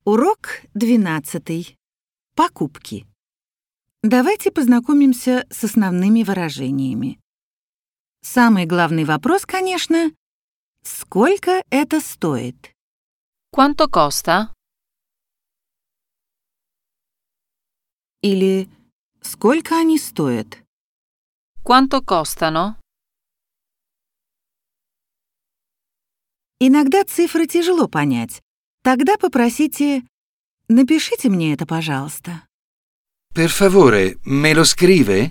Урок 12. Покупки. Давайте познакомимся с основными выражениями. Самый главный вопрос, конечно, сколько это стоит? Quanto costa? Или сколько они стоят? Quanto costano? Иногда цифры тяжело понять. Тогда попросите «напишите мне это, пожалуйста». Per favore, me lo scrive?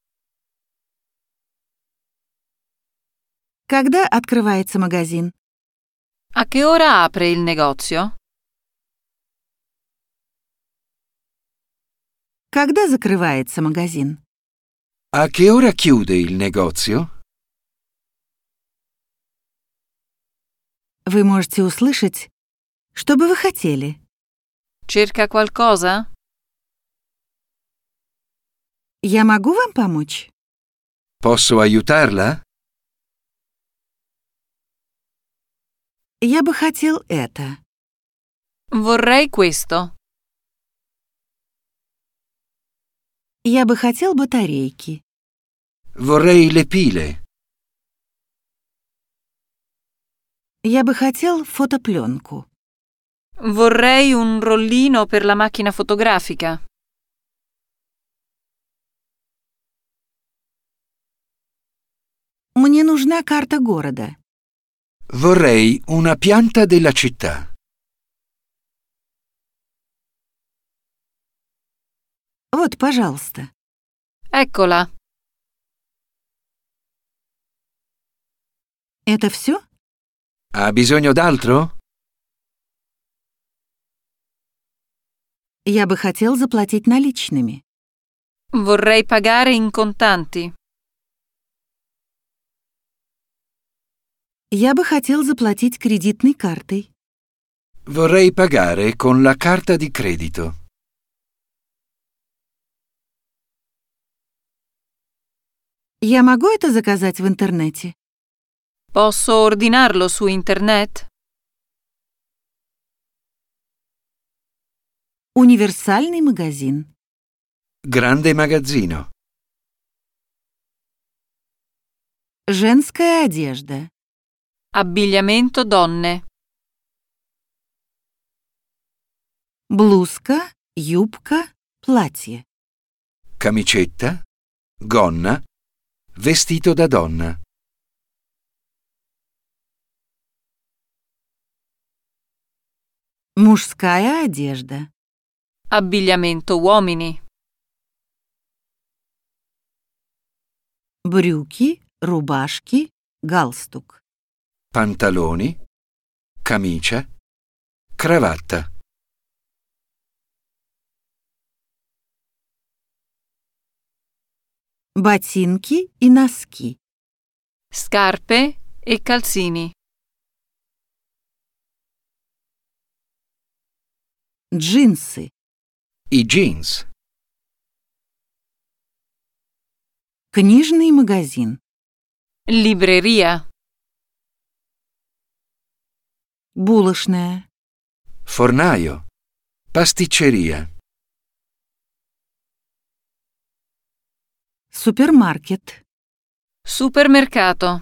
Когда открывается магазин? A che ora apre il negozio? Когда закрывается магазин? A che ora chiude il negozio? Вы можете услышать, что бы вы хотели. Cerca qualcosa? Я могу вам помочь? Posso aiutarla? Я бы хотел это. Vorrei questo. Я бы хотел батарейки. Vorrei le pile. Я бы хотел фотопленку. Vorrei un rollino per la macchina fotografica. Мне нужна карта города. Vorrei una pianta della città. Вот, пожалуйста. Eccola. Это все? Ha bisogno d'altro? Я бы хотел заплатить наличными. Vorrei pagare in contanti. Я бы хотел заплатить кредитной картой. Vorrei pagare con la carta di credito. Я могу это заказать в интернете? Posso ordinarlo su internet? Универсальный магазин. Grande magazzino. Женская одежда. Abbigliamento donne. Блузка, юбка, платье. Camicetta. Gonna. Vestito da donna. Мужская одежда. Abbigliamento uomini. Брюки, рубашки, галстук. Pantaloni. Camicia. Cravatta. Ботинки и носки. Scarpe e calzini. Джинсы. I jeans. Книжный магазин. Libreria. Булочная. Fornaio. Pasticceria. Супермаркет. Supermercato.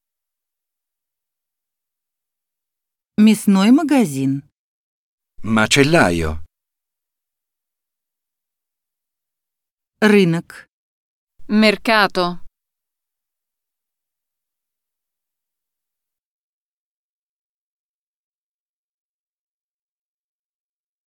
Мясной магазин. Macellaio. Рынок. Mercato.